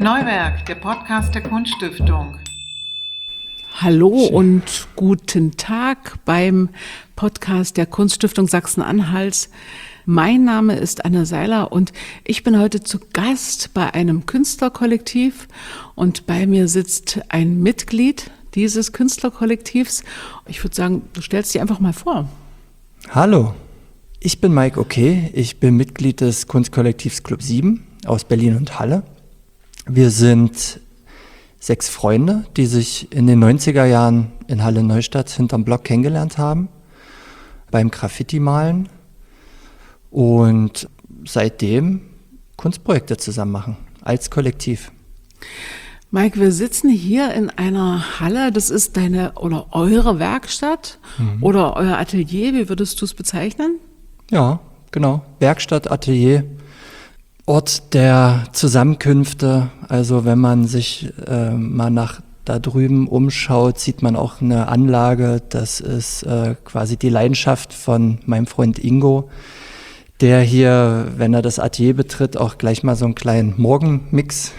Neuwerk, der Podcast der Kunststiftung. Hallo und guten Tag beim Podcast der Kunststiftung Sachsen-Anhalts. Mein Name ist Anne Seiler und ich bin heute zu Gast bei einem Künstlerkollektiv und bei mir sitzt ein Mitglied dieses Künstlerkollektivs. Ich würde sagen, du stellst dich einfach mal vor. Hallo, ich bin Mike Okay, ich bin Mitglied des Kunstkollektivs Club 7 aus Berlin und Halle. Wir sind 6 Freunde, die sich in den 90er Jahren in Halle-Neustadt hinterm Block kennengelernt haben, beim Graffiti-Malen und seitdem Kunstprojekte zusammen machen, als Kollektiv. Mike, wir sitzen hier in einer Halle, das ist deine oder eure Werkstatt oder euer Atelier, wie würdest du es bezeichnen? Ja, genau, Werkstatt, Atelier, Ort der Zusammenkünfte. Also wenn man sich mal nach da drüben umschaut, sieht man auch eine Anlage, das ist quasi die Leidenschaft von meinem Freund Ingo, der hier, wenn er das Atelier betritt, auch gleich mal so einen kleinen Morgenmix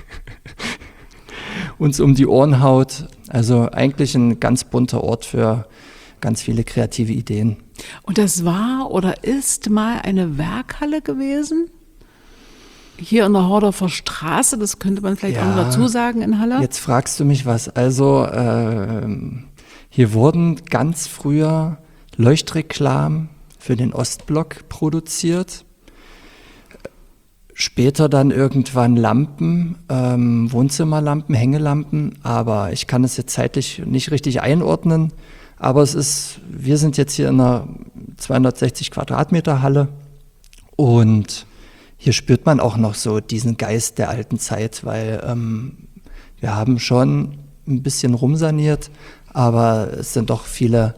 uns um die Ohren haut. Also eigentlich ein ganz bunter Ort für ganz viele kreative Ideen. Und das war oder ist mal eine Werkhalle gewesen? Hier in der Hordorfer Straße, das könnte man vielleicht auch noch dazu sagen in Halle. Jetzt fragst du mich was. Also hier wurden ganz früher Leuchtreklamen für den Ostblock produziert. Später dann irgendwann Lampen, Wohnzimmerlampen, Hängelampen, aber ich kann es jetzt zeitlich nicht richtig einordnen. Aber wir sind jetzt hier in einer 260 Quadratmeter Halle und hier spürt man auch noch so diesen Geist der alten Zeit, weil wir haben schon ein bisschen rumsaniert, aber es sind doch viele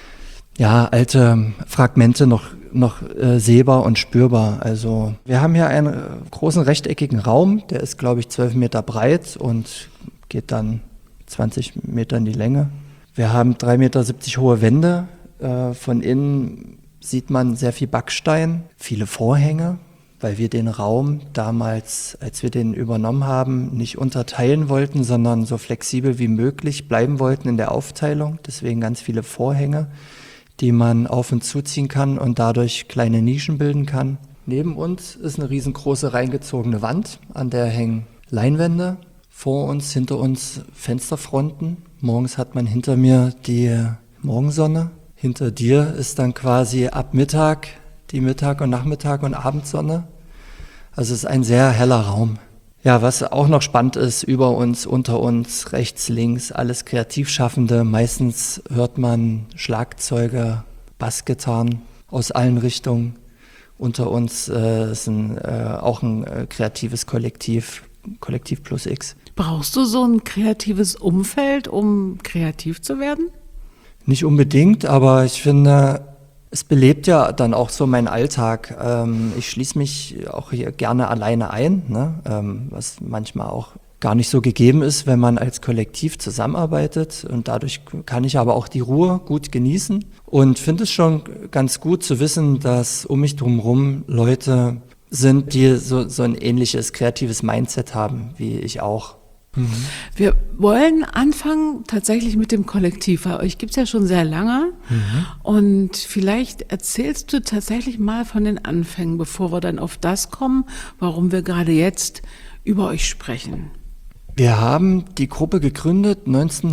alte Fragmente noch sehbar und spürbar. Also wir haben hier einen großen rechteckigen Raum, der ist, glaube ich, 12 Meter breit und geht dann 20 Meter in die Länge. Wir haben 3,70 Meter hohe Wände. Von innen sieht man sehr viel Backstein, viele Vorhänge, weil wir den Raum damals, als wir den übernommen haben, nicht unterteilen wollten, sondern so flexibel wie möglich bleiben wollten in der Aufteilung. Deswegen ganz viele Vorhänge, die man auf- und zuziehen kann und dadurch kleine Nischen bilden kann. Neben uns ist eine riesengroße reingezogene Wand, an der hängen Leinwände. Vor uns, hinter uns Fensterfronten. Morgens hat man hinter mir die Morgensonne. Hinter dir ist dann quasi ab Mittag die Mittag- und Nachmittag- und Abendsonne. Also es ist ein sehr heller Raum. Ja, was auch noch spannend ist, über uns, unter uns, rechts, links, alles Kreativschaffende. Meistens hört man Schlagzeuge, Bassgitarren aus allen Richtungen. Unter uns ist auch ein kreatives Kollektiv Plus X. Brauchst du so ein kreatives Umfeld, um kreativ zu werden? Nicht unbedingt, aber ich finde, es belebt ja dann auch so meinen Alltag. Ich schließe mich auch hier gerne alleine ein, ne? Was manchmal auch gar nicht so gegeben ist, wenn man als Kollektiv zusammenarbeitet. Und dadurch kann ich aber auch die Ruhe gut genießen und finde es schon ganz gut zu wissen, dass um mich drumherum Leute sind, die so ein ähnliches kreatives Mindset haben, wie ich auch. Wir wollen anfangen tatsächlich mit dem Kollektiv, weil euch gibt es ja schon sehr lange und vielleicht erzählst du tatsächlich mal von den Anfängen, bevor wir dann auf das kommen, warum wir gerade jetzt über euch sprechen. Wir haben die Gruppe gegründet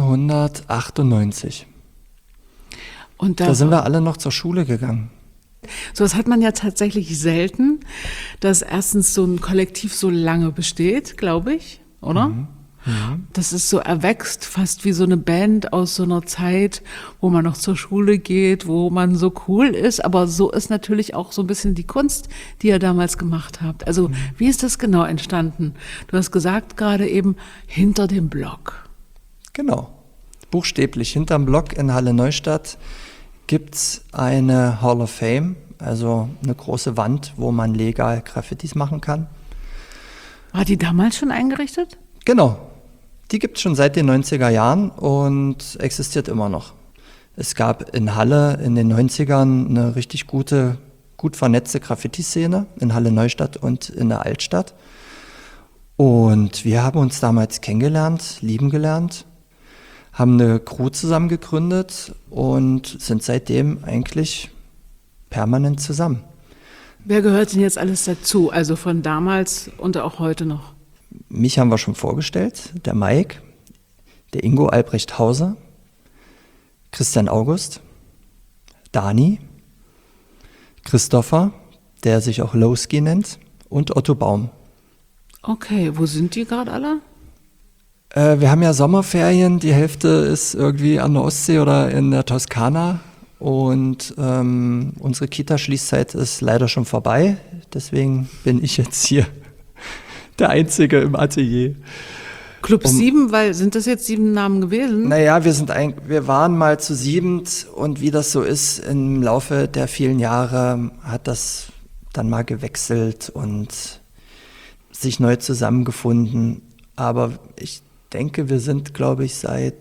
1998. Und da sind wir alle noch zur Schule gegangen. So, das hat man ja tatsächlich selten, dass erstens so ein Kollektiv so lange besteht, glaube ich, oder? Das ist so erwächst, fast wie so eine Band aus so einer Zeit, wo man noch zur Schule geht, wo man so cool ist. Aber so ist natürlich auch so ein bisschen die Kunst, die ihr damals gemacht habt. Also wie ist das genau entstanden? Du hast gesagt gerade eben, hinter dem Block. Genau, buchstäblich hinterm Block in Halle-Neustadt gibt's eine Hall of Fame, also eine große Wand, wo man legal Graffitis machen kann. War die damals schon eingerichtet? Genau. Die gibt es schon seit den 90er Jahren und existiert immer noch. Es gab in Halle in den 90ern eine richtig gut vernetzte Graffiti-Szene in Halle-Neustadt und in der Altstadt. Und wir haben uns damals kennengelernt, lieben gelernt, haben eine Crew zusammen gegründet und sind seitdem eigentlich permanent zusammen. Wer gehört denn jetzt alles dazu? Also von damals und auch heute noch? Mich haben wir schon vorgestellt, der Mike, der Ingo Albrecht Hauser, Christian August, Dani, Christopher, der sich auch Lowski nennt, und Otto Baum. Okay, wo sind die gerade alle? Wir haben ja Sommerferien, die Hälfte ist irgendwie an der Ostsee oder in der Toskana und unsere Kita-Schließzeit ist leider schon vorbei, deswegen bin ich jetzt hier der Einzige im Atelier. Club 7, weil sind das jetzt 7 Namen gewesen? Naja, wir waren mal zu 7 und wie das so ist, im Laufe der vielen Jahre hat das dann mal gewechselt und sich neu zusammengefunden. Aber ich denke, wir sind, glaube ich, seit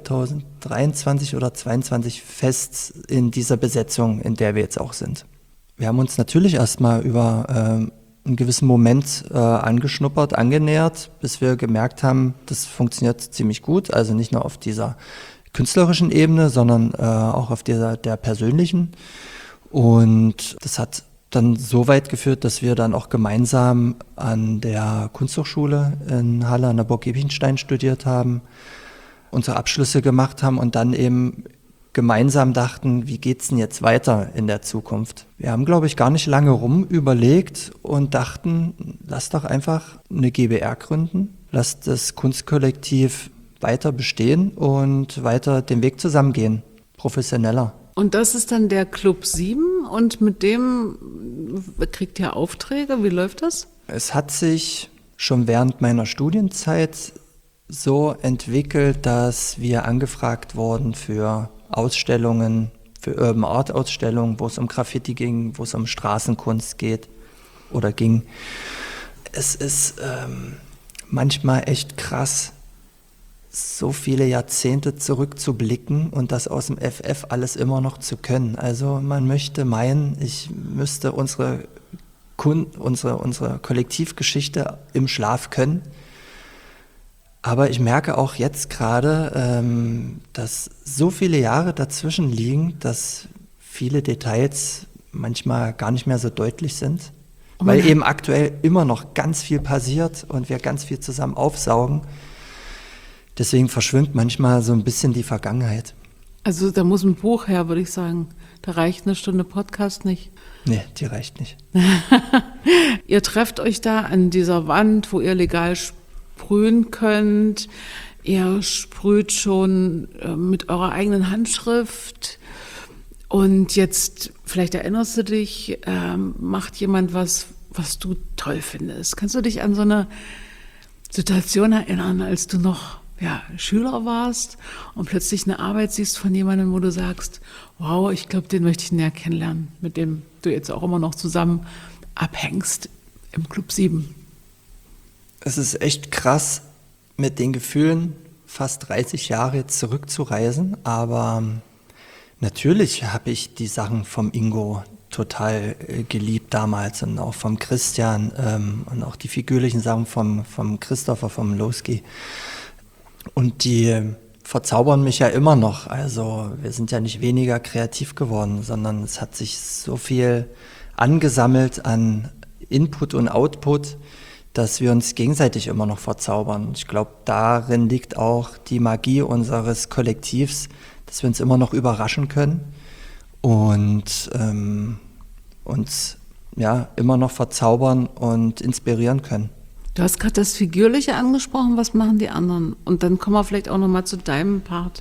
2023 oder 2022 fest in dieser Besetzung, in der wir jetzt auch sind. Wir haben uns natürlich erstmal über einen gewissen Moment angeschnuppert, angenähert, bis wir gemerkt haben, das funktioniert ziemlich gut. Also nicht nur auf dieser künstlerischen Ebene, sondern auch auf der persönlichen. Und das hat dann so weit geführt, dass wir dann auch gemeinsam an der Kunsthochschule in Halle an der Burg Giebichenstein studiert haben, unsere Abschlüsse gemacht haben und dann eben gemeinsam dachten, wie geht's denn jetzt weiter in der Zukunft? Wir haben, glaube ich, gar nicht lange rum überlegt und dachten, lass doch einfach eine GbR gründen, lass das Kunstkollektiv weiter bestehen und weiter den Weg zusammengehen, professioneller. Und das ist dann der Club 7 und mit dem kriegt ihr Aufträge? Wie läuft das? Es hat sich schon während meiner Studienzeit so entwickelt, dass wir angefragt wurden für Ausstellungen, für Urban Art Ausstellungen, wo es um Graffiti ging, wo es um Straßenkunst geht oder ging. Es ist manchmal echt krass, so viele Jahrzehnte zurückzublicken und das aus dem FF alles immer noch zu können. Also man möchte meinen, ich müsste unsere Kollektivgeschichte im Schlaf können. Aber ich merke auch jetzt gerade, dass so viele Jahre dazwischen liegen, dass viele Details manchmal gar nicht mehr so deutlich sind, weil eben aktuell immer noch ganz viel passiert und wir ganz viel zusammen aufsaugen. Deswegen verschwimmt manchmal so ein bisschen die Vergangenheit. Also da muss ein Buch her, würde ich sagen. Da reicht eine Stunde Podcast nicht. Nee, die reicht nicht. Ihr trefft euch da an dieser Wand, wo ihr legal sprühen könnt. Ihr sprüht schon mit eurer eigenen Handschrift. Und jetzt, vielleicht erinnerst du dich, macht jemand was du toll findest. Kannst du dich an so eine Situation erinnern, als du noch Schüler warst und plötzlich eine Arbeit siehst von jemandem, wo du sagst, wow, ich glaube, den möchte ich näher kennenlernen, mit dem du jetzt auch immer noch zusammen abhängst im Club 7. Es ist echt krass, mit den Gefühlen fast 30 Jahre jetzt zurückzureisen, aber natürlich habe ich die Sachen vom Ingo total geliebt damals und auch vom Christian und auch die figürlichen Sachen vom Christopher, vom Lowski. Und die verzaubern mich ja immer noch. Also wir sind ja nicht weniger kreativ geworden, sondern es hat sich so viel angesammelt an Input und Output, dass wir uns gegenseitig immer noch verzaubern. Ich glaube, darin liegt auch die Magie unseres Kollektivs, dass wir uns immer noch überraschen können und uns immer noch verzaubern und inspirieren können. Du hast gerade das Figürliche angesprochen, was machen die anderen? Und dann kommen wir vielleicht auch nochmal zu deinem Part.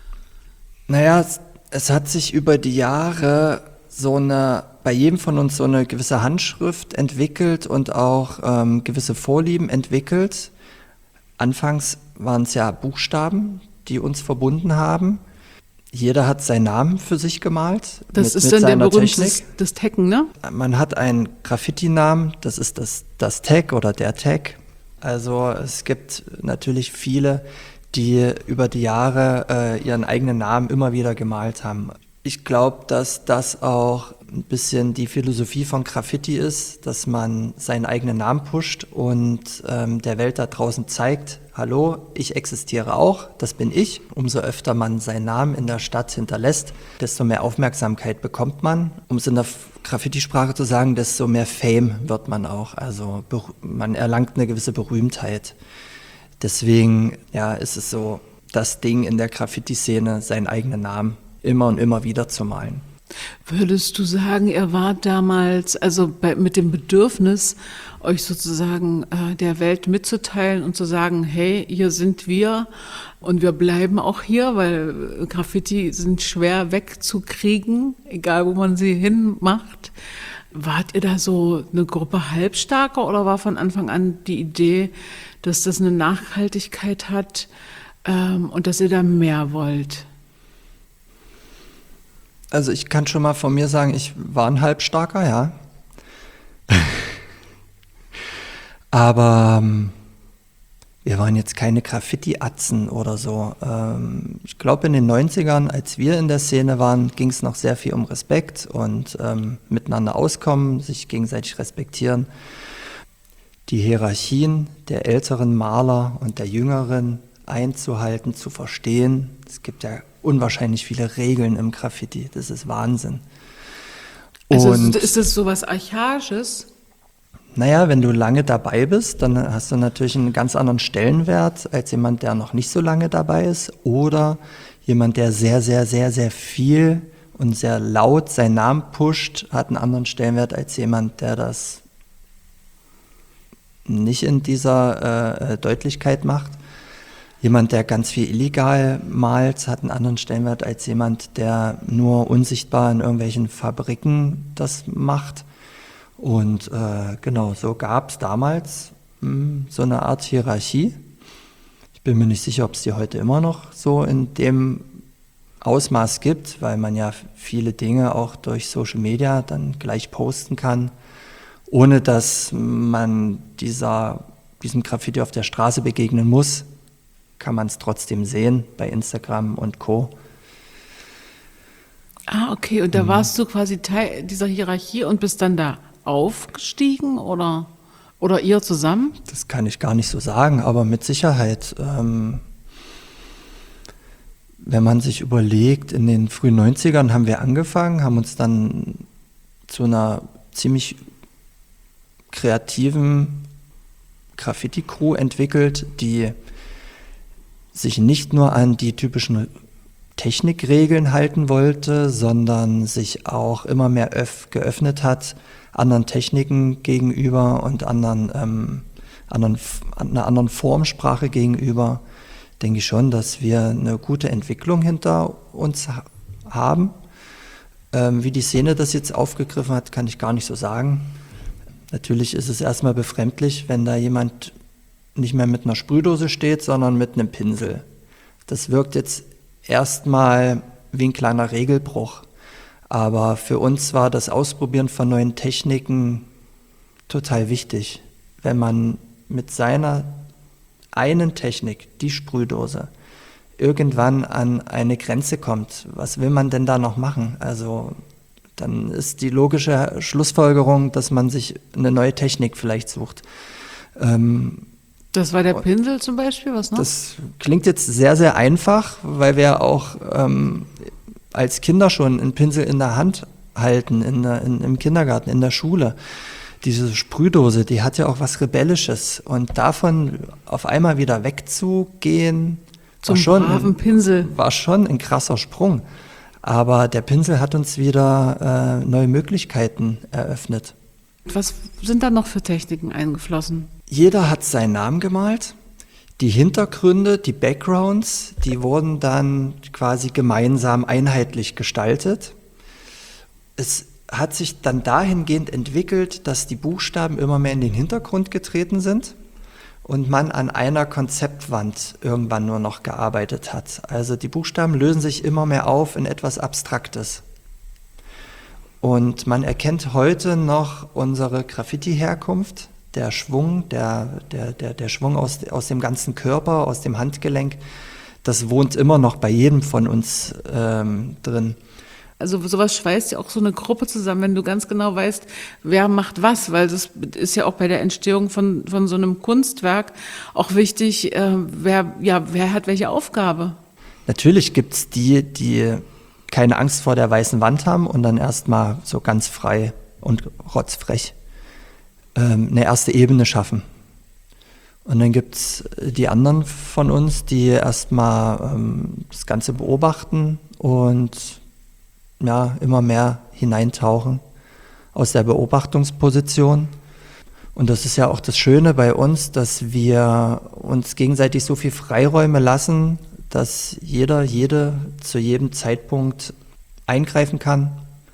Naja, es hat sich über die Jahre bei jedem von uns so eine gewisse Handschrift entwickelt und auch gewisse Vorlieben entwickelt. Anfangs waren es ja Buchstaben, die uns verbunden haben. Jeder hat seinen Namen für sich gemalt. Das ist dann der berühmte das Taggen, ne? Man hat einen Graffiti-Namen, das ist das Tag oder der Tag. Also es gibt natürlich viele, die über die Jahre ihren eigenen Namen immer wieder gemalt haben. Ich glaube, dass das auch ein bisschen die Philosophie von Graffiti ist, dass man seinen eigenen Namen pusht und der Welt da draußen zeigt, hallo, ich existiere auch, das bin ich. Umso öfter man seinen Namen in der Stadt hinterlässt, desto mehr Aufmerksamkeit bekommt man. Um es in der Graffiti-Sprache zu sagen, desto mehr Fame wird man auch. Also man erlangt eine gewisse Berühmtheit. Deswegen ist es so das Ding in der Graffiti-Szene, seinen eigenen Namen immer und immer wieder zu malen. Würdest du sagen, ihr wart damals, also mit dem Bedürfnis, euch sozusagen der Welt mitzuteilen und zu sagen, hey, hier sind wir und wir bleiben auch hier, weil Graffiti sind schwer wegzukriegen, egal wo man sie hinmacht. Wart ihr da so eine Gruppe Halbstarker oder war von Anfang an die Idee, dass das eine Nachhaltigkeit hat und dass ihr da mehr wollt? Also ich kann schon mal von mir sagen, ich war ein Halbstarker, ja. Aber wir waren jetzt keine Graffiti-Atzen oder so. Ich glaube, in den 90ern, als wir in der Szene waren, ging es noch sehr viel um Respekt und miteinander auskommen, sich gegenseitig respektieren. Die Hierarchien der älteren Maler und der jüngeren einzuhalten, zu verstehen. Es gibt ja unwahrscheinlich viele Regeln im Graffiti. Das ist Wahnsinn. Also ist das so was Archaisches? Naja, wenn du lange dabei bist, dann hast du natürlich einen ganz anderen Stellenwert als jemand, der noch nicht so lange dabei ist. Oder jemand, der sehr, sehr, sehr, sehr viel und sehr laut seinen Namen pusht, hat einen anderen Stellenwert als jemand, der das nicht in dieser Deutlichkeit macht. Jemand, der ganz viel illegal malt, hat einen anderen Stellenwert als jemand, der nur unsichtbar in irgendwelchen Fabriken das macht. Und genau, so gab es damals so eine Art Hierarchie. Ich bin mir nicht sicher, ob es die heute immer noch so in dem Ausmaß gibt, weil man ja viele Dinge auch durch Social Media dann gleich posten kann, ohne dass man diesem Graffiti auf der Straße begegnen muss. Kann man es trotzdem sehen bei Instagram und Co. Ah, okay. Und da warst du quasi Teil dieser Hierarchie und bist dann da aufgestiegen oder ihr zusammen? Das kann ich gar nicht so sagen, aber mit Sicherheit. Wenn man sich überlegt, in den frühen 90ern haben wir angefangen, haben uns dann zu einer ziemlich kreativen Graffiti-Crew entwickelt, die sich nicht nur an die typischen Technikregeln halten wollte, sondern sich auch immer mehr geöffnet hat anderen Techniken gegenüber und einer anderen Formsprache gegenüber. Denke ich schon, dass wir eine gute Entwicklung hinter uns haben. Wie die Szene das jetzt aufgegriffen hat, kann ich gar nicht so sagen. Natürlich ist es erstmal befremdlich, wenn da jemand nicht mehr mit einer Sprühdose steht, sondern mit einem Pinsel. Das wirkt jetzt erstmal wie ein kleiner Regelbruch. Aber für uns war das Ausprobieren von neuen Techniken total wichtig. Wenn man mit seiner einen Technik, die Sprühdose, irgendwann an eine Grenze kommt, was will man denn da noch machen? Also dann ist die logische Schlussfolgerung, dass man sich eine neue Technik vielleicht sucht. Das war der Pinsel zum Beispiel, was noch? Das klingt jetzt sehr, sehr einfach, weil wir auch als Kinder schon einen Pinsel in der Hand halten, im Kindergarten, in der Schule. Diese Sprühdose, die hat ja auch was Rebellisches. Und davon auf einmal wieder wegzugehen, Zum braven Pinsel. War schon ein krasser Sprung. Aber der Pinsel hat uns wieder neue Möglichkeiten eröffnet. Was sind da noch für Techniken eingeflossen? Jeder hat seinen Namen gemalt. Die Hintergründe, die Backgrounds, die wurden dann quasi gemeinsam einheitlich gestaltet. Es hat sich dann dahingehend entwickelt, dass die Buchstaben immer mehr in den Hintergrund getreten sind und man an einer Konzeptwand irgendwann nur noch gearbeitet hat. Also die Buchstaben lösen sich immer mehr auf in etwas Abstraktes. Und man erkennt heute noch unsere Graffiti-Herkunft, der Schwung, der Schwung aus dem ganzen Körper, aus dem Handgelenk, das wohnt immer noch bei jedem von uns drin. Also sowas schweißt ja auch so eine Gruppe zusammen, wenn du ganz genau weißt, wer macht was, weil das ist ja auch bei der Entstehung von so einem Kunstwerk auch wichtig, wer hat welche Aufgabe. Natürlich gibt's die keine Angst vor der weißen Wand haben und dann erstmal so ganz frei und rotzfrech eine erste Ebene schaffen. Und dann gibt's die anderen von uns, die erstmal das Ganze beobachten und ja, immer mehr hineintauchen aus der Beobachtungsposition. Und das ist ja auch das Schöne bei uns, dass wir uns gegenseitig so viel Freiräume lassen, dass jede zu jedem Zeitpunkt eingreifen kann,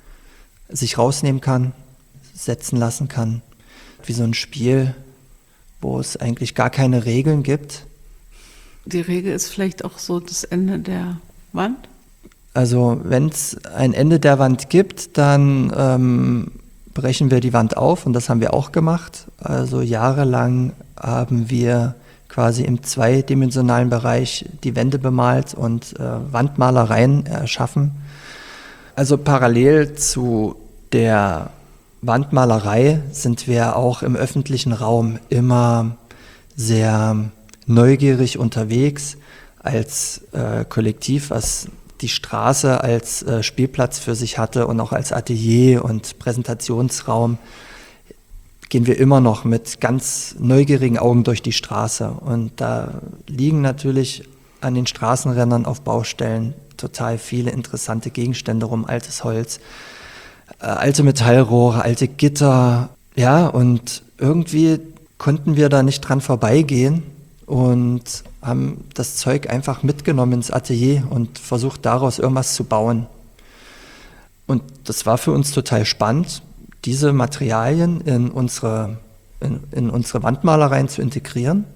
sich rausnehmen kann, setzen lassen kann. Wie so ein Spiel, wo es eigentlich gar keine Regeln gibt. Die Regel ist vielleicht auch so das Ende der Wand? Also wenn es ein Ende der Wand gibt, dann brechen wir die Wand auf und das haben wir auch gemacht. Also jahrelang haben wir quasi im zweidimensionalen Bereich die Wände bemalt und Wandmalereien erschaffen. Also parallel zu der Wandmalerei sind wir auch im öffentlichen Raum immer sehr neugierig unterwegs als Kollektiv, was die Straße als Spielplatz für sich hatte und auch als Atelier und Präsentationsraum, gehen wir immer noch mit ganz neugierigen Augen durch die Straße. Und da liegen natürlich an den Straßenrändern auf Baustellen total viele interessante Gegenstände rum, altes Holz, alte Metallrohre, alte Gitter. Ja, und irgendwie konnten wir da nicht dran vorbeigehen und haben das Zeug einfach mitgenommen ins Atelier und versucht daraus irgendwas zu bauen. Und das war für uns total spannend, diese Materialien in unsere Wandmalereien zu integrieren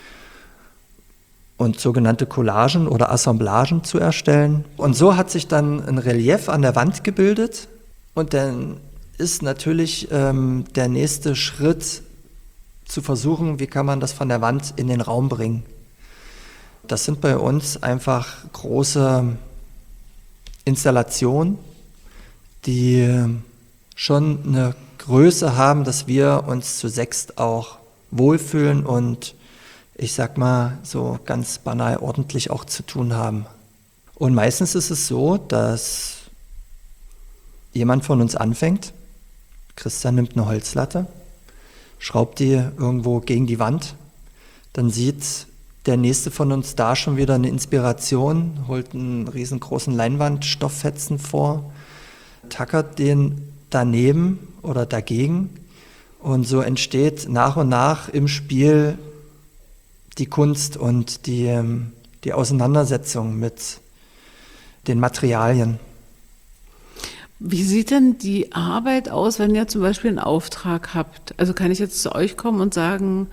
und sogenannte Collagen oder Assemblagen zu erstellen. Und so hat sich dann ein Relief an der Wand gebildet und dann ist natürlich der nächste Schritt zu versuchen, wie kann man das von der Wand in den Raum bringen. Das sind bei uns einfach große Installationen, die schon eine Größe haben, dass wir uns zu sechst auch wohlfühlen und ich sag mal so ganz banal ordentlich auch zu tun haben. Und meistens ist es so, dass jemand von uns anfängt, Christian nimmt eine Holzlatte, schraubt die irgendwo gegen die Wand, dann sieht der nächste von uns da schon wieder eine Inspiration, holt einen riesengroßen Leinwandstofffetzen vor, tackert den daneben oder dagegen und so entsteht nach und nach im Spiel die Kunst und die Auseinandersetzung mit den Materialien. Wie sieht denn die Arbeit aus, wenn ihr zum Beispiel einen Auftrag habt? Also kann ich jetzt zu euch kommen und sagen,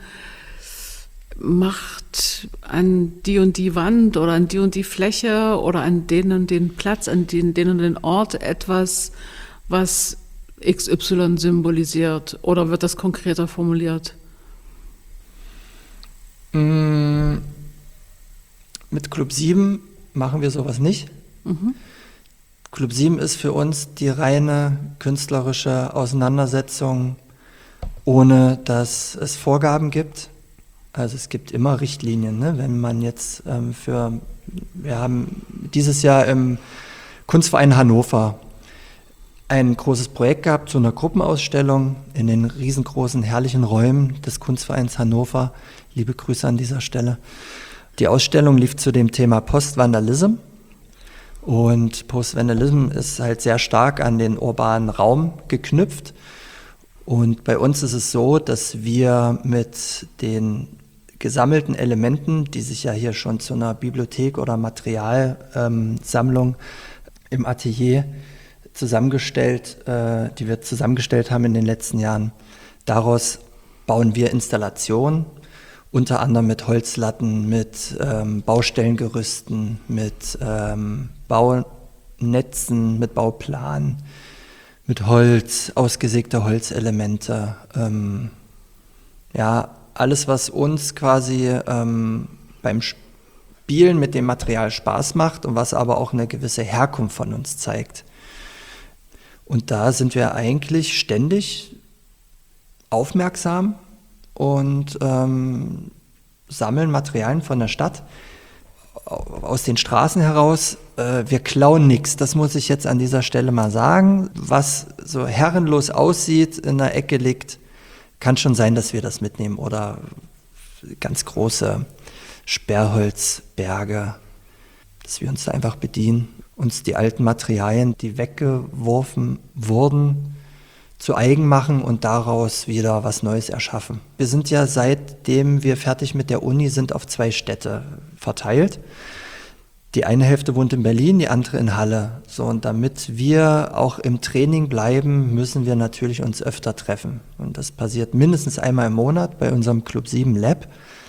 macht an die und die Wand oder an die und die Fläche oder an den und den Platz, an den und den Ort etwas, was XY symbolisiert? Oder wird das konkreter formuliert? Mit Club 7 machen wir sowas nicht. Mhm. Club 7 ist für uns die reine künstlerische Auseinandersetzung, ohne dass es Vorgaben gibt. Also es gibt immer Richtlinien, ne? Wenn man jetzt wir haben dieses Jahr im Kunstverein Hannover ein großes Projekt gehabt zu einer Gruppenausstellung in den riesengroßen, herrlichen Räumen des Kunstvereins Hannover. Liebe Grüße an dieser Stelle. Die Ausstellung lief zu dem Thema Post-Vandalism. Und Post-Vandalism ist halt sehr stark an den urbanen Raum geknüpft. Und bei uns ist es so, dass wir mit den gesammelten Elementen, die sich ja hier schon zu einer Bibliothek oder Materialsammlung im Atelier die wir zusammengestellt haben in den letzten Jahren, daraus bauen wir Installationen, unter anderem mit Holzlatten, mit Baustellengerüsten, mit Baunetzen, mit Bauplanen, mit Holz, ausgesägte Holzelemente. Alles, was uns quasi beim Spielen mit dem Material Spaß macht und was aber auch eine gewisse Herkunft von uns zeigt. Und da sind wir eigentlich ständig aufmerksam und sammeln Materialien von der Stadt aus den Straßen heraus. Wir klauen nichts, das muss ich jetzt an dieser Stelle mal sagen. Was so herrenlos aussieht, in der Ecke liegt, kann schon sein, dass wir das mitnehmen. Oder ganz große Sperrholzberge, dass wir uns da einfach bedienen, uns die alten Materialien, die weggeworfen wurden, zu eigen machen und daraus wieder was Neues erschaffen. Wir sind ja, seitdem wir fertig mit der Uni sind, auf 2 Städte verteilt. Die eine Hälfte wohnt in Berlin, die andere in Halle. So, und damit wir auch im Training bleiben, müssen wir natürlich uns öfter treffen. Und das passiert mindestens einmal im Monat bei unserem Club 7 Lab,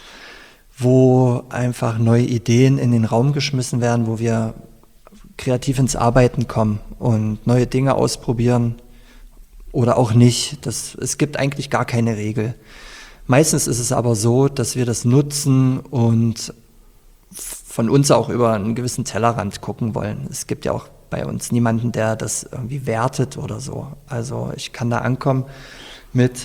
wo einfach neue Ideen in den Raum geschmissen werden, wo wir kreativ ins Arbeiten kommen und neue Dinge ausprobieren oder auch nicht. Es gibt eigentlich gar keine Regel. Meistens ist es aber so, dass wir das nutzen und von uns auch über einen gewissen Tellerrand gucken wollen. Es gibt ja auch bei uns niemanden, der das irgendwie wertet oder so. Also ich kann da ankommen mit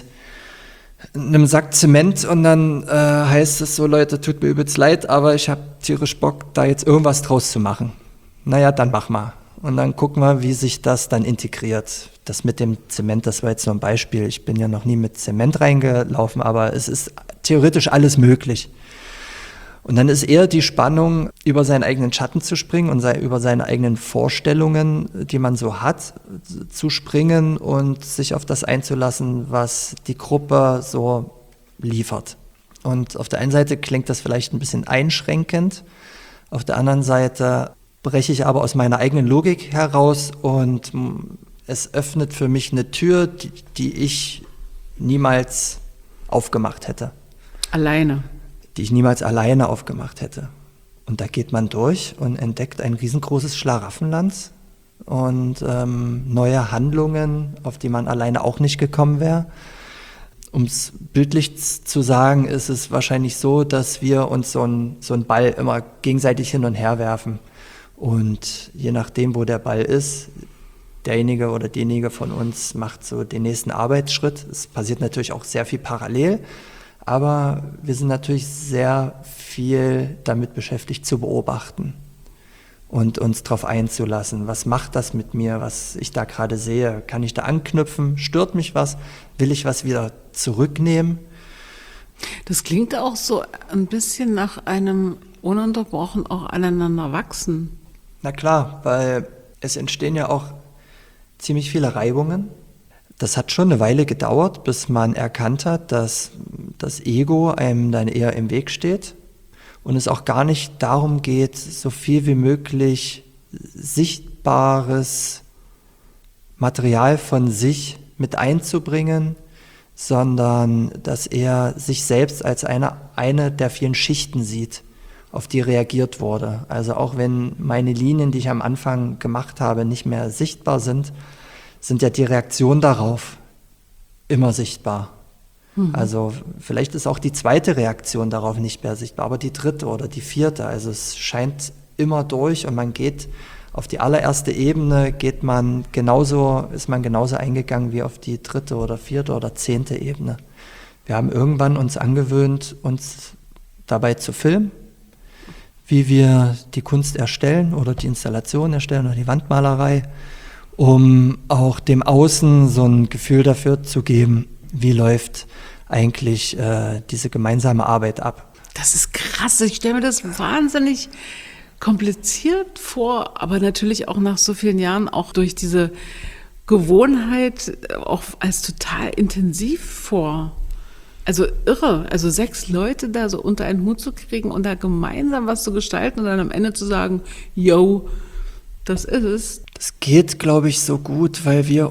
einem Sack Zement und dann heißt es so, Leute, tut mir übelst leid, aber ich habe tierisch Bock, da jetzt irgendwas draus zu machen. Naja, dann mach mal. Und dann gucken wir, wie sich das dann integriert. Das mit dem Zement, das war jetzt nur ein Beispiel. Ich bin ja noch nie mit Zement reingelaufen, aber es ist theoretisch alles möglich. Und dann ist eher die Spannung, über seinen eigenen Schatten zu springen und über seine eigenen Vorstellungen, die man so hat, zu springen und sich auf das einzulassen, was die Gruppe so liefert. Und auf der einen Seite klingt das vielleicht ein bisschen einschränkend, auf der anderen Seite breche ich aber aus meiner eigenen Logik heraus und es öffnet für mich eine Tür, die ich niemals aufgemacht hätte. Alleine. Die ich niemals alleine aufgemacht hätte. Und da geht man durch und entdeckt ein riesengroßes Schlaraffenland und neue Handlungen, auf die man alleine auch nicht gekommen wäre. Um es bildlich zu sagen, ist es wahrscheinlich so, dass wir uns so einen Ball immer gegenseitig hin und her werfen. Und je nachdem, wo der Ball ist, derjenige oder diejenige von uns macht so den nächsten Arbeitsschritt. Es passiert natürlich auch sehr viel parallel, aber wir sind natürlich sehr viel damit beschäftigt zu beobachten und uns darauf einzulassen. Was macht das mit mir, was ich da gerade sehe? Kann ich da anknüpfen? Stört mich was? Will ich was wieder zurücknehmen? Das klingt auch so ein bisschen nach einem ununterbrochen auch aneinander wachsen. Na klar, weil es entstehen ja auch ziemlich viele Reibungen. Das hat schon eine Weile gedauert, bis man erkannt hat, dass das Ego einem dann eher im Weg steht und es auch gar nicht darum geht, so viel wie möglich sichtbares Material von sich mit einzubringen, sondern dass er sich selbst als eine der vielen Schichten sieht, auf die reagiert wurde. Also auch wenn meine Linien, die ich am Anfang gemacht habe, nicht mehr sichtbar sind ja die Reaktionen darauf immer sichtbar. Also vielleicht ist auch die zweite Reaktion darauf nicht mehr sichtbar, aber die dritte oder die vierte. Also es scheint immer durch und man geht auf die allererste Ebene, ist man genauso eingegangen wie auf die dritte oder vierte oder 10. Ebene. Wir haben irgendwann uns angewöhnt, uns dabei zu filmen, wie wir die Kunst erstellen oder die Installation erstellen oder die Wandmalerei, um auch dem Außen so ein Gefühl dafür zu geben, wie läuft eigentlich diese gemeinsame Arbeit ab. Das ist krass. Ich stelle mir das wahnsinnig kompliziert vor, aber natürlich auch nach so vielen Jahren auch durch diese Gewohnheit auch als total intensiv vor. Also irre, also 6 Leute da so unter einen Hut zu kriegen und da gemeinsam was zu gestalten und dann am Ende zu sagen, yo, das ist es. Das geht, glaube ich, so gut, weil wir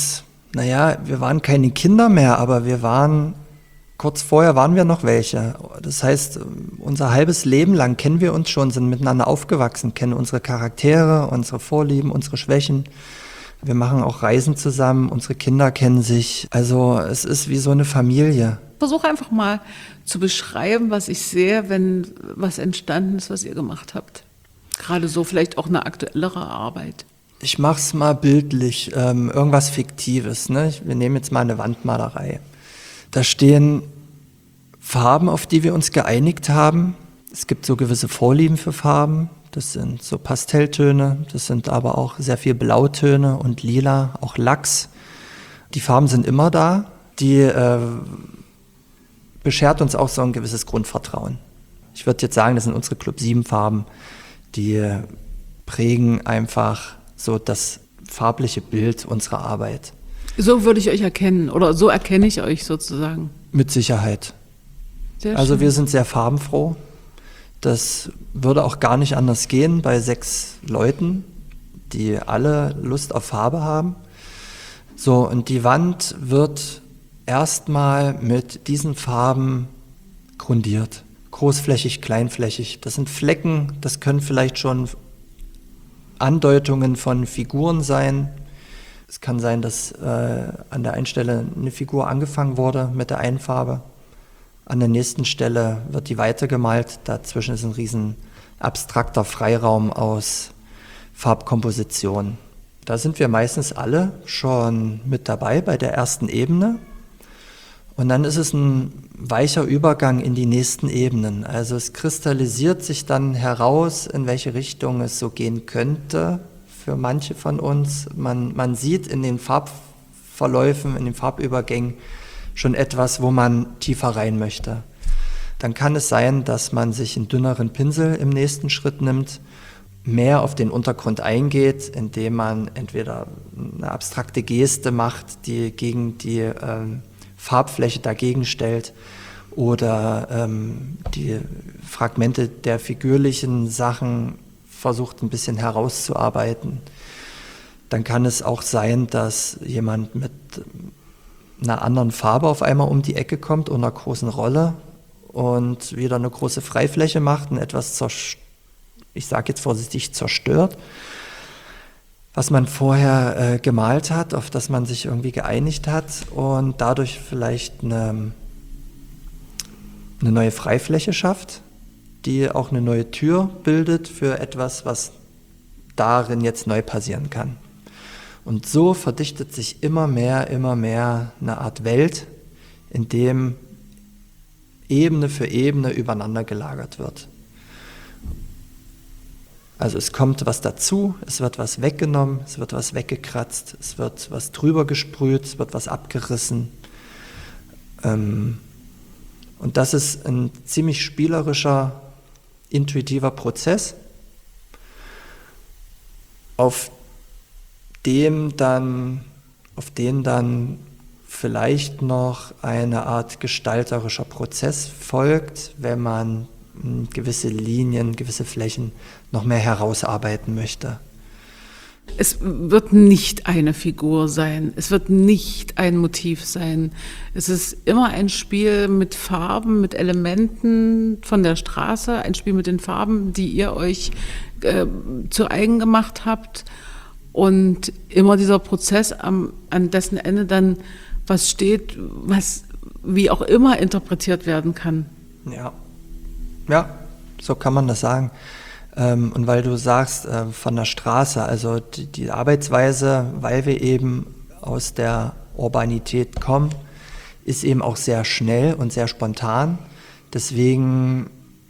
waren keine Kinder mehr, aber kurz vorher waren wir noch welche. Das heißt, unser halbes Leben lang kennen wir uns schon, sind miteinander aufgewachsen, kennen unsere Charaktere, unsere Vorlieben, unsere Schwächen. Wir machen auch Reisen zusammen, unsere Kinder kennen sich. Also es ist wie so eine Familie. Versuche einfach mal zu beschreiben, was ich sehe, wenn was entstanden ist, was ihr gemacht habt. Gerade so vielleicht auch eine aktuellere Arbeit. Ich mach's mal bildlich, irgendwas Fiktives. Ne? Wir nehmen jetzt mal eine Wandmalerei. Da stehen Farben, auf die wir uns geeinigt haben. Es gibt so gewisse Vorlieben für Farben. Das sind so Pastelltöne, das sind aber auch sehr viel Blautöne und Lila, auch Lachs. Die Farben sind immer da. Die beschert uns auch so ein gewisses Grundvertrauen. Ich würde jetzt sagen, das sind unsere Club 7 Farben, die prägen einfach so das farbliche Bild unserer Arbeit. So würde ich euch erkennen oder so erkenne ich euch sozusagen. Mit Sicherheit. Sehr Also schön. wir sind sehr farbenfroh. Das würde auch gar nicht anders gehen bei 6 Leuten, die alle Lust auf Farbe haben. So, und die Wand wird erstmal mit diesen Farben grundiert. Großflächig, kleinflächig. Das sind Flecken, das können vielleicht schon Andeutungen von Figuren sein. Es kann sein, dass an der einen Stelle eine Figur angefangen wurde mit der einen Farbe. An der nächsten Stelle wird die weitergemalt. Dazwischen ist ein riesen abstrakter Freiraum aus Farbkomposition. Da sind wir meistens alle schon mit dabei bei der ersten Ebene. Und dann ist es ein weicher Übergang in die nächsten Ebenen. Also es kristallisiert sich dann heraus, in welche Richtung es so gehen könnte für manche von uns. Man sieht in den Farbverläufen, in den Farbübergängen schon etwas, wo man tiefer rein möchte. Dann kann es sein, dass man sich einen dünneren Pinsel im nächsten Schritt nimmt, mehr auf den Untergrund eingeht, indem man entweder eine abstrakte Geste macht, die gegen die Farbfläche dagegen stellt oder die Fragmente der figürlichen Sachen versucht ein bisschen herauszuarbeiten. Dann kann es auch sein, dass jemand mit einer anderen Farbe auf einmal um die Ecke kommt und einer großen Rolle und wieder eine große Freifläche macht und etwas ich sage jetzt vorsichtig, zerstört, was man vorher gemalt hat, auf das man sich irgendwie geeinigt hat und dadurch vielleicht eine neue Freifläche schafft, die auch eine neue Tür bildet für etwas, was darin jetzt neu passieren kann. Und so verdichtet sich immer mehr eine Art Welt, in dem Ebene für Ebene übereinander gelagert wird. Also es kommt was dazu, es wird was weggenommen, es wird was weggekratzt, es wird was drüber gesprüht, es wird was abgerissen. Und das ist ein ziemlich spielerischer, intuitiver Prozess, auf den dann vielleicht noch eine Art gestalterischer Prozess folgt, wenn man gewisse Linien, gewisse Flächen noch mehr herausarbeiten möchte. Es wird nicht eine Figur sein, es wird nicht ein Motiv sein. Es ist immer ein Spiel mit Farben, mit Elementen von der Straße, ein Spiel mit den Farben, die ihr euch zu eigen gemacht habt. Und immer dieser Prozess, an dessen Ende dann was steht, was wie auch immer interpretiert werden kann. Ja, so kann man das sagen. Und weil du sagst, von der Straße, also die Arbeitsweise, weil wir eben aus der Urbanität kommen, ist eben auch sehr schnell und sehr spontan. Deswegen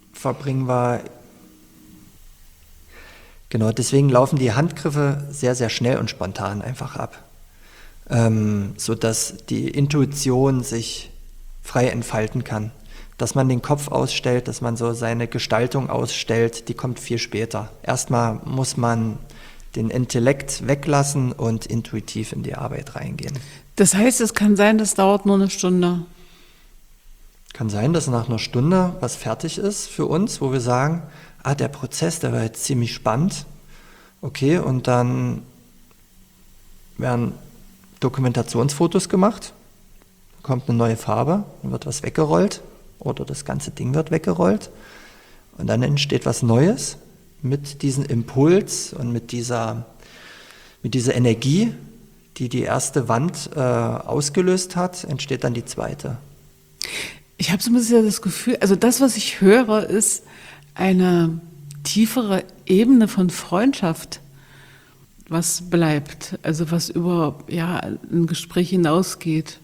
deswegen laufen die Handgriffe sehr, sehr schnell und spontan einfach ab. Sodass die Intuition sich frei entfalten kann. Dass man den Kopf ausstellt, dass man so seine Gestaltung ausstellt, die kommt viel später. Erstmal muss man den Intellekt weglassen und intuitiv in die Arbeit reingehen. Das heißt, es kann sein, das dauert nur eine Stunde. Kann sein, dass nach einer Stunde was fertig ist für uns, wo wir sagen, der Prozess, der war jetzt ziemlich spannend. Okay, und dann werden Dokumentationsfotos gemacht, kommt eine neue Farbe, dann wird was weggerollt. Oder das ganze Ding wird weggerollt und dann entsteht was Neues mit diesem Impuls und mit dieser Energie, die erste Wand ausgelöst hat, entsteht dann die zweite. Ich habe so ein bisschen das Gefühl, also das, was ich höre, ist eine tiefere Ebene von Freundschaft, was bleibt, also was über ein Gespräch hinausgeht.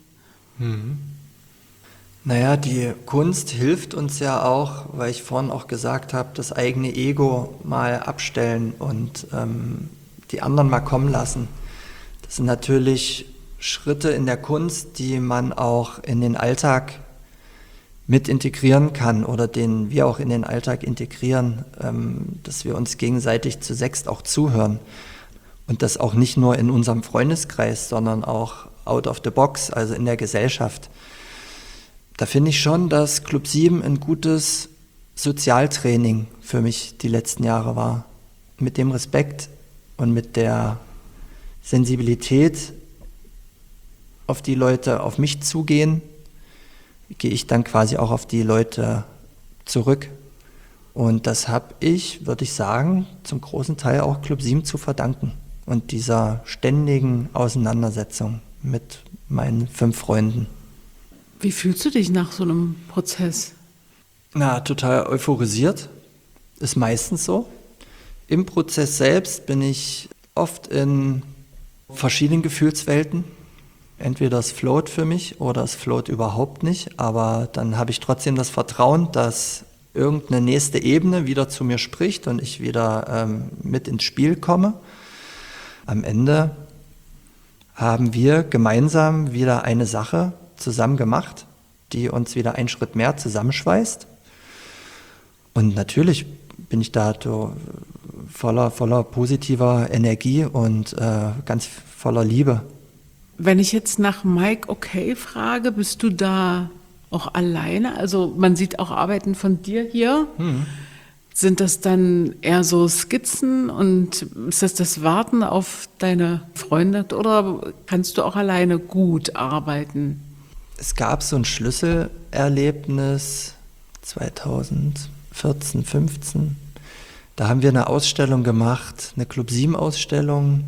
Naja, die Kunst hilft uns ja auch, weil ich vorhin auch gesagt habe, das eigene Ego mal abstellen und die anderen mal kommen lassen. Das sind natürlich Schritte in der Kunst, die man auch in den Alltag mit integrieren kann oder den wir auch in den Alltag integrieren, dass wir uns gegenseitig zu sechst auch zuhören. Und das auch nicht nur in unserem Freundeskreis, sondern auch out of the box, also in der Gesellschaft. Da finde ich schon, dass Club 7 ein gutes Sozialtraining für mich die letzten Jahre war. Mit dem Respekt und mit der Sensibilität, auf die Leute auf mich zugehen, gehe ich dann quasi auch auf die Leute zurück. Und das habe ich, würde ich sagen, zum großen Teil auch Club 7 zu verdanken. Und dieser ständigen Auseinandersetzung mit meinen 5 Freunden. Wie fühlst du dich nach so einem Prozess? Na, total euphorisiert. Ist meistens so. Im Prozess selbst bin ich oft in verschiedenen Gefühlswelten. Entweder es float für mich oder es float überhaupt nicht. Aber dann habe ich trotzdem das Vertrauen, dass irgendeine nächste Ebene wieder zu mir spricht und ich wieder mit ins Spiel komme. Am Ende haben wir gemeinsam wieder eine Sache zusammen gemacht, die uns wieder einen Schritt mehr zusammenschweißt. Und natürlich bin ich da so voller positiver Energie und ganz voller Liebe. Wenn ich jetzt nach Mike Okay frage, bist du da auch alleine? Also man sieht auch Arbeiten von dir hier. Sind das dann eher so Skizzen und ist das Warten auf deine Freunde oder kannst du auch alleine gut arbeiten? Es gab so ein Schlüsselerlebnis 2014, 15. Da haben wir eine Ausstellung gemacht, eine Club 7 Ausstellung,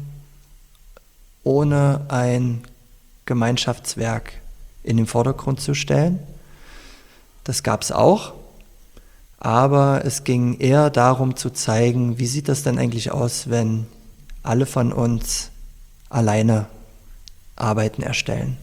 ohne ein Gemeinschaftswerk in den Vordergrund zu stellen. Das gab es auch. Aber es ging eher darum zu zeigen, wie sieht das denn eigentlich aus, wenn alle von uns alleine Arbeiten erstellen.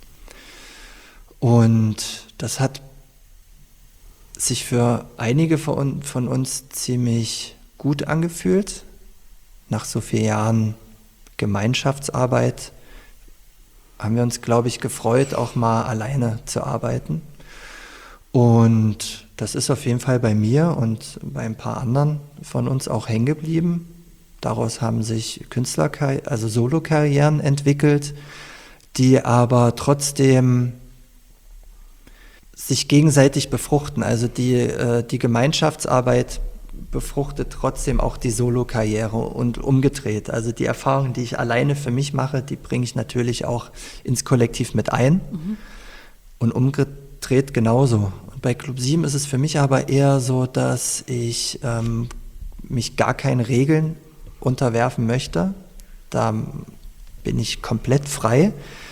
Und das hat sich für einige von uns ziemlich gut angefühlt. Nach so vielen Jahren Gemeinschaftsarbeit haben wir uns, glaube ich, gefreut, auch mal alleine zu arbeiten. Und das ist auf jeden Fall bei mir und bei ein paar anderen von uns auch hängen geblieben. Daraus haben sich also Solo-Karrieren entwickelt, die aber trotzdem sich gegenseitig befruchten. Also die Gemeinschaftsarbeit befruchtet trotzdem auch die Solo-Karriere und umgedreht. Also die Erfahrungen, die ich alleine für mich mache, die bringe ich natürlich auch ins Kollektiv mit ein. Und umgedreht genauso. Und bei Club 7 ist es für mich aber eher so, dass ich mich gar keinen Regeln unterwerfen möchte. Da bin ich komplett frei.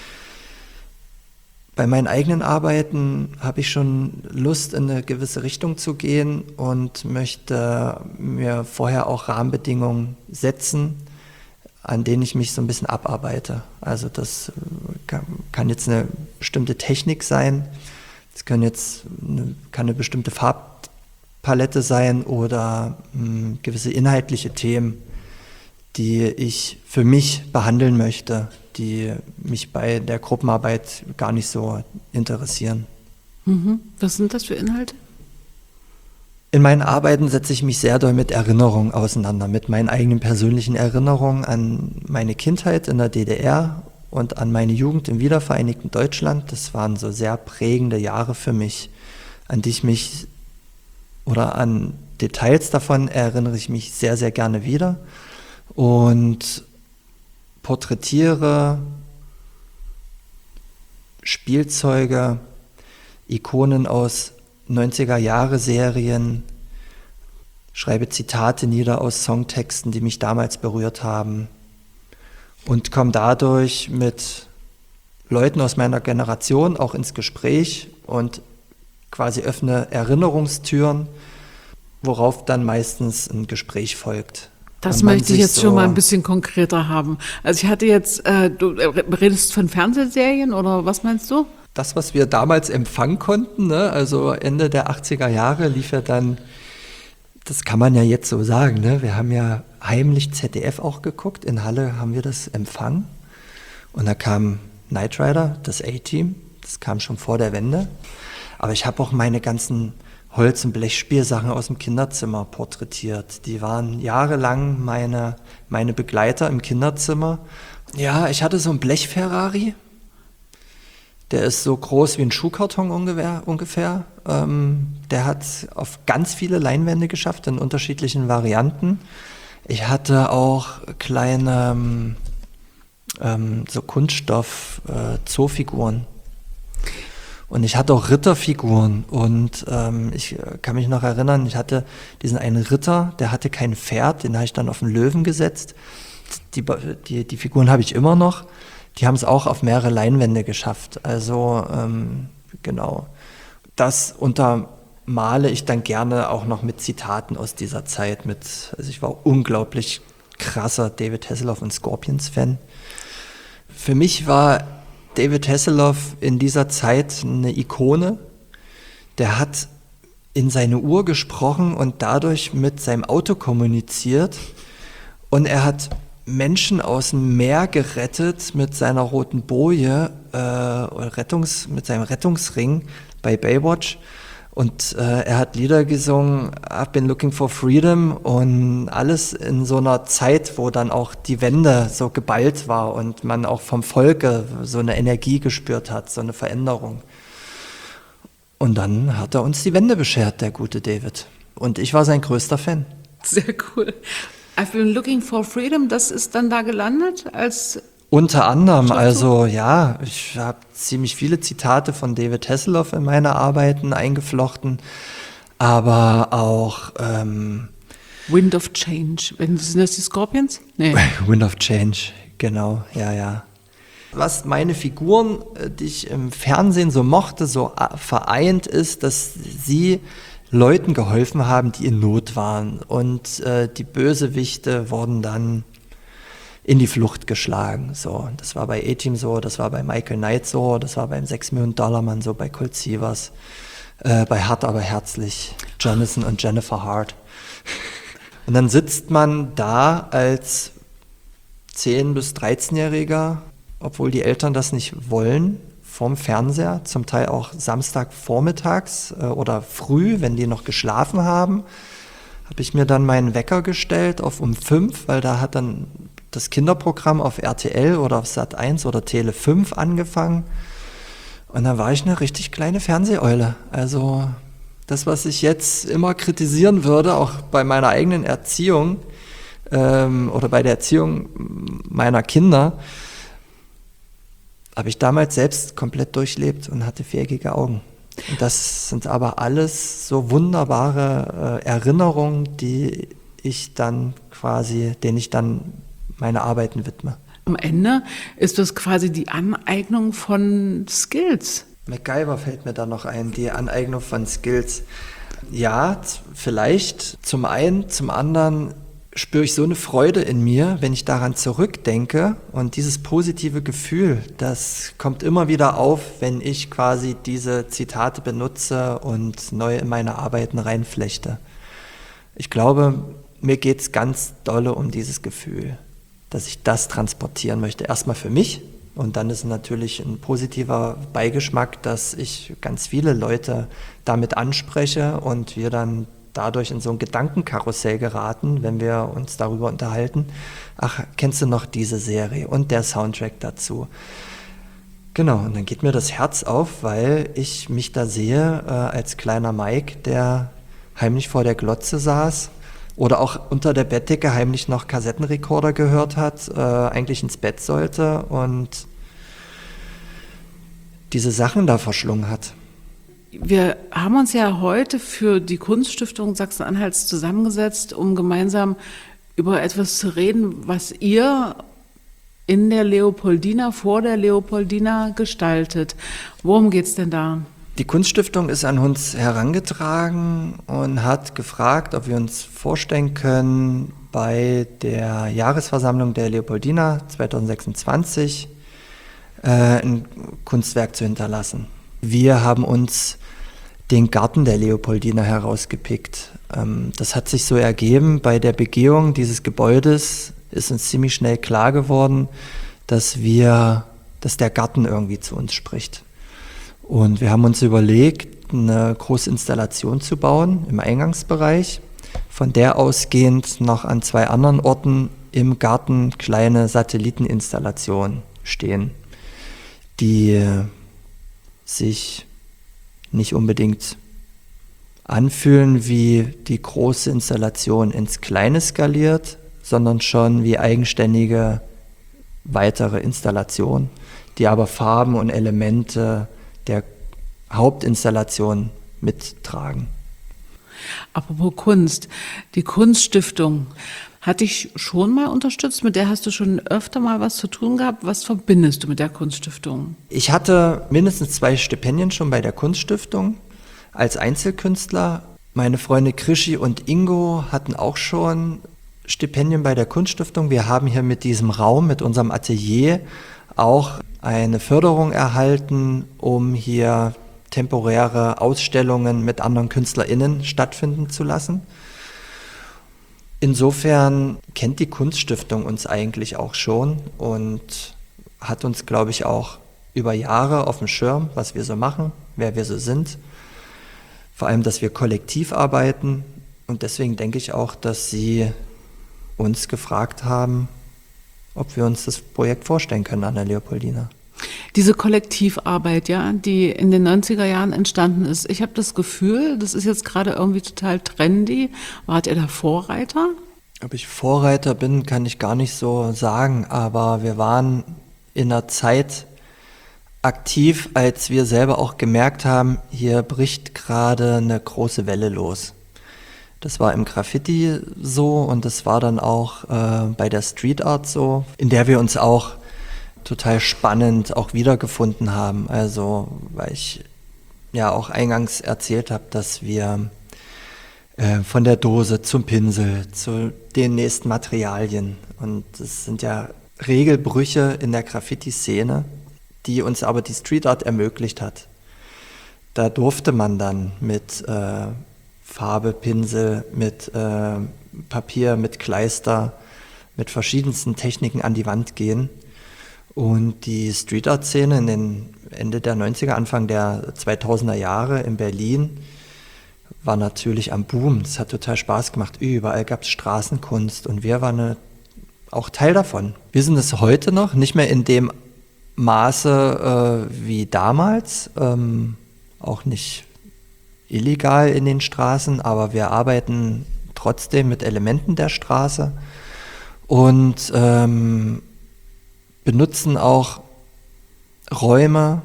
Bei meinen eigenen Arbeiten habe ich schon Lust, in eine gewisse Richtung zu gehen und möchte mir vorher auch Rahmenbedingungen setzen, an denen ich mich so ein bisschen abarbeite. Also das kann jetzt eine bestimmte Technik sein, das kann eine bestimmte Farbpalette sein oder gewisse inhaltliche Themen, die ich für mich behandeln möchte, die mich bei der Gruppenarbeit gar nicht so interessieren. Was sind das für Inhalte? In meinen Arbeiten setze ich mich sehr doll mit Erinnerungen auseinander, mit meinen eigenen persönlichen Erinnerungen an meine Kindheit in der DDR und an meine Jugend im wiedervereinigten Deutschland. Das waren so sehr prägende Jahre für mich, an die ich mich oder an Details davon erinnere ich mich sehr, sehr gerne wieder und porträtiere Spielzeuge, Ikonen aus 90er-Jahre-Serien, schreibe Zitate nieder aus Songtexten, die mich damals berührt haben und komme dadurch mit Leuten aus meiner Generation auch ins Gespräch und quasi öffne Erinnerungstüren, worauf dann meistens ein Gespräch folgt. Das Und man möchte ich sich jetzt schon so- mal ein bisschen konkreter haben. Also ich hatte jetzt, du redest von Fernsehserien oder was meinst du? Das, was wir damals empfangen konnten, ne? Also Ende der 80er Jahre lief ja dann, das kann man ja jetzt so sagen, ne? Wir haben ja heimlich ZDF auch geguckt, in Halle haben wir das empfangen und da kam Knight Rider, das A-Team, das kam schon vor der Wende, aber ich habe auch meine ganzen Holz- und Blechspielsachen aus dem Kinderzimmer porträtiert. Die waren jahrelang meine Begleiter im Kinderzimmer. Ja, ich hatte so einen Blech-Ferrari. Der ist so groß wie ein Schuhkarton ungefähr. Der hat auf ganz viele Leinwände geschafft in unterschiedlichen Varianten. Ich hatte auch kleine so Kunststoff-Zoofiguren. Und ich hatte auch Ritterfiguren und ich kann mich noch erinnern, ich hatte diesen einen Ritter, der hatte kein Pferd, den habe ich dann auf den Löwen gesetzt. Die Figuren habe ich immer noch. Die haben es auch auf mehrere Leinwände geschafft. Also genau, das untermale ich dann gerne auch noch mit Zitaten aus dieser Zeit. Also ich war unglaublich krasser David Hasselhoff und Scorpions-Fan. Für mich war David Hasselhoff in dieser Zeit eine Ikone. Der hat in seine Uhr gesprochen und dadurch mit seinem Auto kommuniziert. Und er hat Menschen aus dem Meer gerettet mit seiner roten Boje, mit seinem Rettungsring bei Baywatch. Und er hat Lieder gesungen, I've been looking for freedom und alles in so einer Zeit, wo dann auch die Wende so geballt war und man auch vom Volke so eine Energie gespürt hat, so eine Veränderung. Und dann hat er uns die Wende beschert, der gute David. Und ich war sein größter Fan. Sehr cool. I've been looking for freedom, das ist dann da gelandet als... Unter anderem, Schriftzug? also ja, ich habe ziemlich viele Zitate von David Hasselhoff in meine Arbeiten eingeflochten, aber auch Wind of Change. Sind das die Scorpions? Nee. Wind of Change, genau, ja. Was meine Figuren, die ich im Fernsehen so mochte, so vereint ist, dass sie Leuten geholfen haben, die in Not waren und die Bösewichte wurden dann in die Flucht geschlagen. So, das war bei A-Team so, das war bei Michael Knight so, das war beim 6 Millionen Dollar Mann so, bei Colt Sievers, bei Hart aber herzlich, Jonathan und Jennifer Hart. Und dann sitzt man da als 10- bis 13-Jähriger, obwohl die Eltern das nicht wollen, vorm Fernseher, zum Teil auch Samstagvormittags oder früh, wenn die noch geschlafen haben, habe ich mir dann meinen Wecker gestellt auf um 5, weil da hat dann das Kinderprogramm auf RTL oder auf Sat.1 oder Tele 5 angefangen. Und dann war ich eine richtig kleine Fernseheule. Also das, was ich jetzt immer kritisieren würde, auch bei meiner eigenen Erziehung oder bei der Erziehung meiner Kinder, habe ich damals selbst komplett durchlebt und hatte viereckige Augen. Und das sind aber alles so wunderbare Erinnerungen, denen ich dann meine Arbeiten widme. Am Ende ist das quasi die Aneignung von Skills. MacGyver fällt mir da noch ein, die Aneignung von Skills. Ja, vielleicht zum einen, zum anderen spüre ich so eine Freude in mir, wenn ich daran zurückdenke und dieses positive Gefühl, das kommt immer wieder auf, wenn ich quasi diese Zitate benutze und neu in meine Arbeiten reinflechte. Ich glaube, mir geht es ganz dolle um dieses Gefühl, dass ich das transportieren möchte. Erstmal für mich und dann ist natürlich ein positiver Beigeschmack, dass ich ganz viele Leute damit anspreche und wir dann dadurch in so ein Gedankenkarussell geraten, wenn wir uns darüber unterhalten. Ach, kennst du noch diese Serie und der Soundtrack dazu? Genau, und dann geht mir das Herz auf, weil ich mich da sehe als kleiner Mike, der heimlich vor der Glotze saß oder auch unter der Bettdecke heimlich noch Kassettenrekorder gehört hat, eigentlich ins Bett sollte und diese Sachen da verschlungen hat. Wir haben uns ja heute für die Kunststiftung Sachsen-Anhalts zusammengesetzt, um gemeinsam über etwas zu reden, was ihr in der Leopoldina, vor der Leopoldina gestaltet. Worum geht's denn da? Die Kunststiftung ist an uns herangetragen und hat gefragt, ob wir uns vorstellen können, bei der Jahresversammlung der Leopoldina 2026 ein Kunstwerk zu hinterlassen. Wir haben uns den Garten der Leopoldina herausgepickt. Das hat sich so ergeben, bei der Begehung dieses Gebäudes ist uns ziemlich schnell klar geworden, dass der Garten irgendwie zu uns spricht. Und wir haben uns überlegt, eine große Installation zu bauen im Eingangsbereich, von der ausgehend noch an 2 anderen Orten im Garten kleine Satelliteninstallationen stehen, die sich nicht unbedingt anfühlen wie die große Installation ins Kleine skaliert, sondern schon wie eigenständige weitere Installationen, die aber Farben und Elemente der Hauptinstallation mittragen. Apropos Kunst, die Kunststiftung hat dich schon mal unterstützt, mit der hast du schon öfter mal was zu tun gehabt. Was verbindest du mit der Kunststiftung? Ich hatte mindestens 2 Stipendien schon bei der Kunststiftung als Einzelkünstler. Meine Freunde Krischi und Ingo hatten auch schon Stipendien bei der Kunststiftung. Wir haben hier mit diesem Raum, mit unserem Atelier auch eine Förderung erhalten, um hier temporäre Ausstellungen mit anderen KünstlerInnen stattfinden zu lassen. Insofern kennt die Kunststiftung uns eigentlich auch schon und hat uns, glaube ich, auch über Jahre auf dem Schirm, was wir so machen, wer wir so sind. Vor allem, dass wir kollektiv arbeiten, und deswegen denke ich auch, dass sie uns gefragt haben, ob wir uns das Projekt vorstellen können an der Leopoldina. Diese Kollektivarbeit, ja, die in den 90er Jahren entstanden ist. Ich habe das Gefühl, das ist jetzt gerade irgendwie total trendy. Wart ihr da Vorreiter? Ob ich Vorreiter bin, kann ich gar nicht so sagen, aber wir waren in einer Zeit aktiv, als wir selber auch gemerkt haben, hier bricht gerade eine große Welle los. Das war im Graffiti so und das war dann auch bei der Street Art so, in der wir uns auch total spannend auch wiedergefunden haben. Also, weil ich ja auch eingangs erzählt habe, dass wir von der Dose zum Pinsel, zu den nächsten Materialien, und das sind ja Regelbrüche in der Graffiti-Szene, die uns aber die Street Art ermöglicht hat. Da durfte man dann mit Farbe, Pinsel, mit Papier, mit Kleister, mit verschiedensten Techniken an die Wand gehen. Und die Street Art Szene in den Ende der 90er, Anfang der 2000er Jahre in Berlin war natürlich am Boom. Es hat total Spaß gemacht. Überall gab es Straßenkunst und wir waren auch Teil davon. Wir sind es heute noch, nicht mehr in dem Maße wie damals, auch nicht illegal in den Straßen, aber wir arbeiten trotzdem mit Elementen der Straße und benutzen auch Räume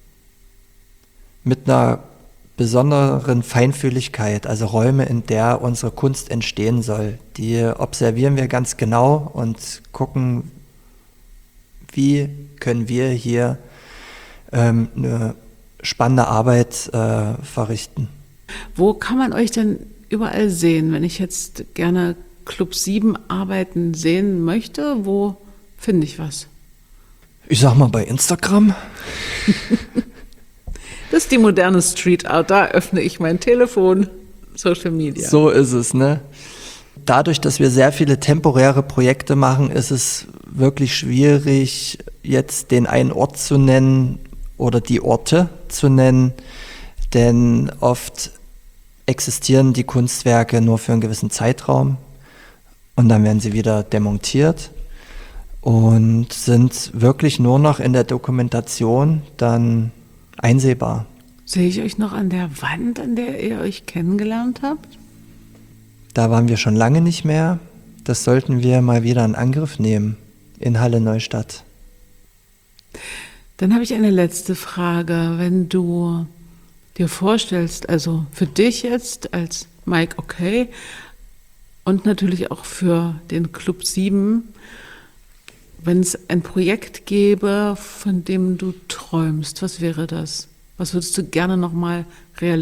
mit einer besonderen Feinfühligkeit, also Räume, in der unsere Kunst entstehen soll. Die observieren wir ganz genau und gucken, wie können wir hier eine spannende Arbeit verrichten. Wo kann man euch denn überall sehen? Wenn ich jetzt gerne Club 7 Arbeiten sehen möchte, wo finde ich was? Ich sag mal bei Instagram. Das ist die moderne Street Art, da öffne ich mein Telefon, Social Media. So ist es, ne? Dadurch, dass wir sehr viele temporäre Projekte machen, ist es wirklich schwierig, jetzt den einen Ort zu nennen oder die Orte zu nennen, denn oft existieren die Kunstwerke nur für einen gewissen Zeitraum und dann werden sie wieder demontiert und sind wirklich nur noch in der Dokumentation dann einsehbar. Sehe ich euch noch an der Wand, an der ihr euch kennengelernt habt? Da waren wir schon lange nicht mehr. Das sollten wir mal wieder in Angriff nehmen in Halle Neustadt. Dann habe ich eine letzte Frage. Wenn du dir vorstellst, also für dich jetzt als Mike Okay und natürlich auch für den Club 7, wenn es ein Projekt gäbe, von dem du träumst, was wäre das? Was würdest du gerne nochmal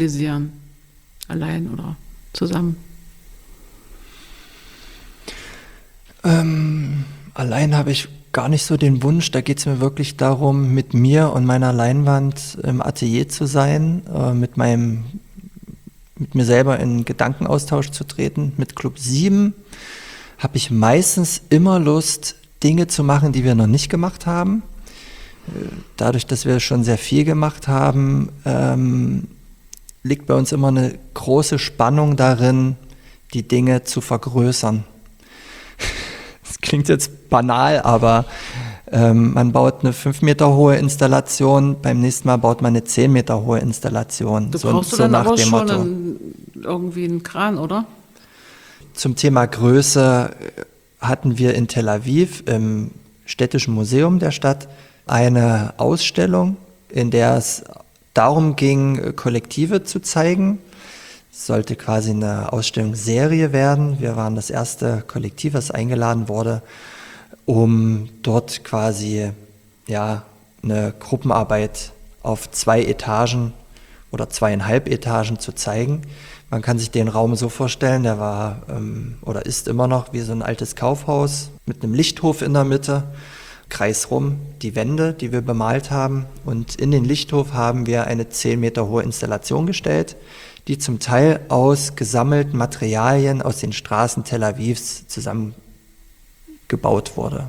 realisieren? Allein oder zusammen? Allein habe ich gar nicht so den Wunsch, da geht es mir wirklich darum, mit mir und meiner Leinwand im Atelier zu sein, mit mir selber in Gedankenaustausch zu treten. Mit Club 7 habe ich meistens immer Lust, Dinge zu machen, die wir noch nicht gemacht haben. Dadurch, dass wir schon sehr viel gemacht haben, liegt bei uns immer eine große Spannung darin, die Dinge zu vergrößern. Das klingt jetzt banal, aber man baut eine 5 Meter hohe Installation, beim nächsten Mal baut man eine 10 Meter hohe Installation. Du brauchst dann aber schon irgendwie einen Kran, oder? Zum Thema Größe hatten wir in Tel Aviv im Städtischen Museum der Stadt eine Ausstellung, in der es darum ging, Kollektive zu zeigen. Es sollte quasi eine Ausstellungsserie werden. Wir waren das erste Kollektiv, das eingeladen wurde, um dort quasi eine Gruppenarbeit auf 2 Etagen oder 2,5 Etagen zu zeigen. Man kann sich den Raum so vorstellen, der war oder ist immer noch wie so ein altes Kaufhaus mit einem Lichthof in der Mitte, kreisrum die Wände, die wir bemalt haben. Und in den Lichthof haben wir eine 10 Meter hohe Installation gestellt, die zum Teil aus gesammelten Materialien aus den Straßen Tel Avivs zusammengebaut wurde.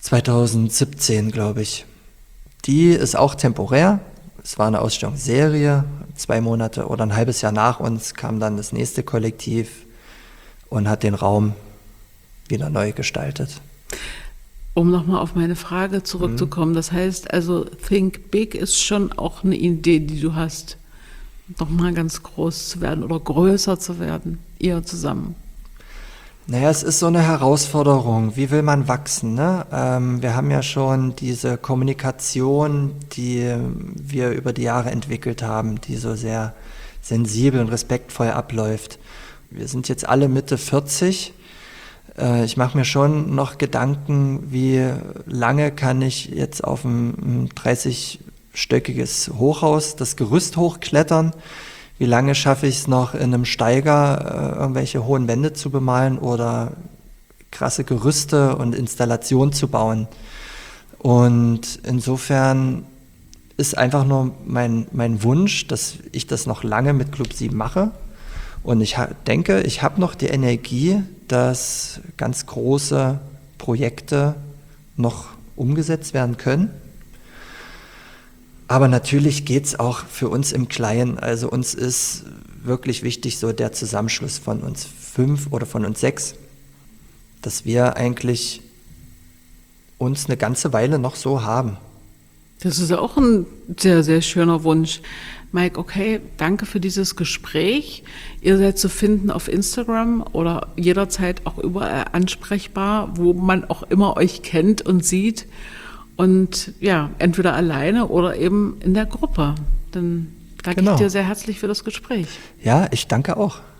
2017, glaube ich. Die ist auch temporär. Es war eine Ausstellungsserie. 2 Monate oder ein halbes Jahr nach uns kam dann das nächste Kollektiv und hat den Raum wieder neu gestaltet. Um nochmal auf meine Frage zurückzukommen, das heißt also, Think Big ist schon auch eine Idee, die du hast, nochmal ganz groß zu werden oder größer zu werden, ihr zusammen. Naja, es ist so eine Herausforderung. Wie will man wachsen, ne? Wir haben ja schon diese Kommunikation, die wir über die Jahre entwickelt haben, die so sehr sensibel und respektvoll abläuft. Wir sind jetzt alle Mitte 40. Ich mache mir schon noch Gedanken, wie lange kann ich jetzt auf ein 30-stöckiges Hochhaus das Gerüst hochklettern? Wie lange schaffe ich es noch in einem Steiger, irgendwelche hohen Wände zu bemalen oder krasse Gerüste und Installationen zu bauen? Und insofern ist einfach nur mein Wunsch, dass ich das noch lange mit Club 7 mache. Und ich denke, ich habe noch die Energie, dass ganz große Projekte noch umgesetzt werden können. Aber natürlich geht es auch für uns im Kleinen. Also uns ist wirklich wichtig so der Zusammenschluss von uns 5 oder von uns 6, dass wir eigentlich uns eine ganze Weile noch so haben. Das ist auch ein sehr, sehr schöner Wunsch. Mike, okay, danke für dieses Gespräch. Ihr seid zu finden auf Instagram oder jederzeit auch überall ansprechbar, wo man auch immer euch kennt und sieht. Und ja, entweder alleine oder eben in der Gruppe. Dann danke ich dir sehr herzlich für das Gespräch. Ja, ich danke auch.